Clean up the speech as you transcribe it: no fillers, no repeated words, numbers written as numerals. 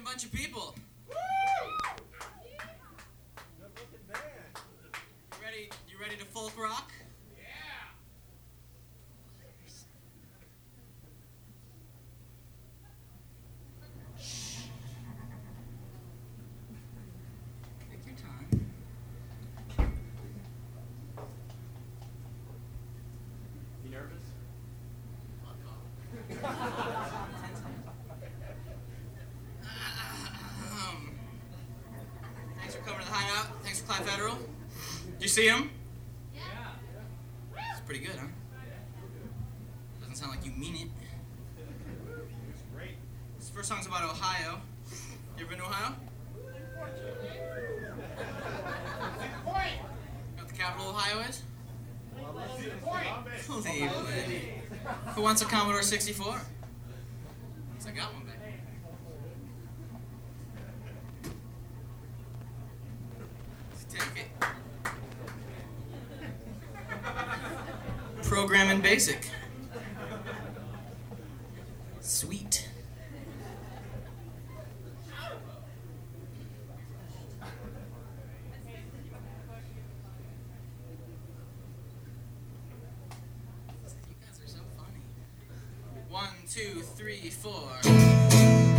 Rockin' bunch of people. Good-looking band. You ready to folk rock? Take your time. You nervous? Thanks for coming to the hideout. Thanks for Clyde Federal. Did you see him? Yeah. It's pretty good, huh? Doesn't sound like you mean it. It's great. This first song's about Ohio. You ever been to Ohio? Know what the capital of Ohio is? Cleveland. Who wants a Commodore 64? I got one back. Take it. Programming Basic. Sweet. You guys are so funny. 1, 2, 3, 4.